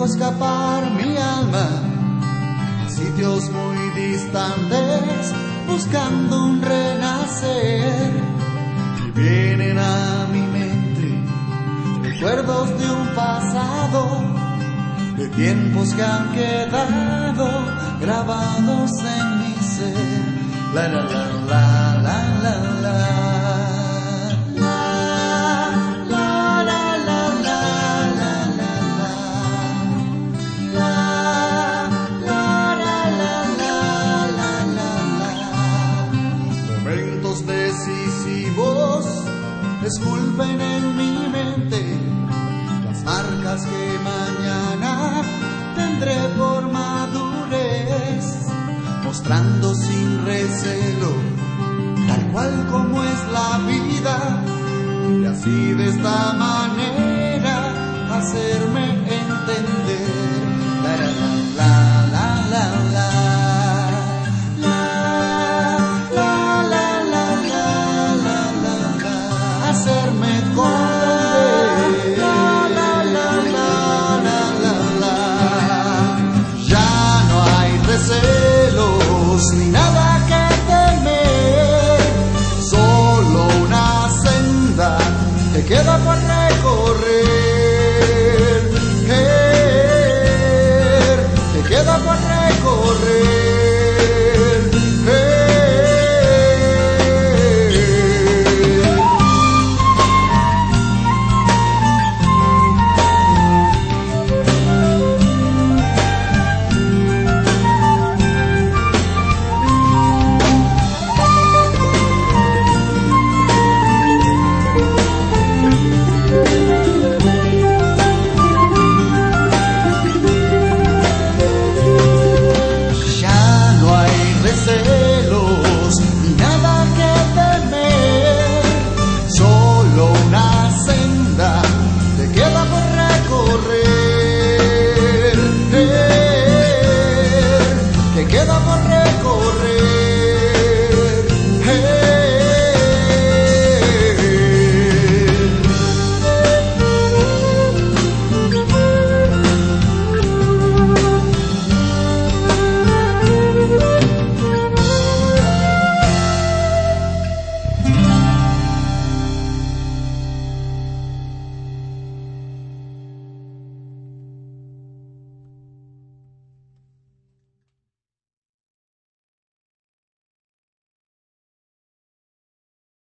dejó escapar mi alma a sitios muy distantes, buscando un renacer. Y vienen a mi mente recuerdos de un pasado, de tiempos que han quedado grabados en mi ser. La la la la la la la. Decisivos esculpen en mi mente las marcas que mañana tendré por madurez, mostrando sin recelo tal cual como es la vida, y así de esta manera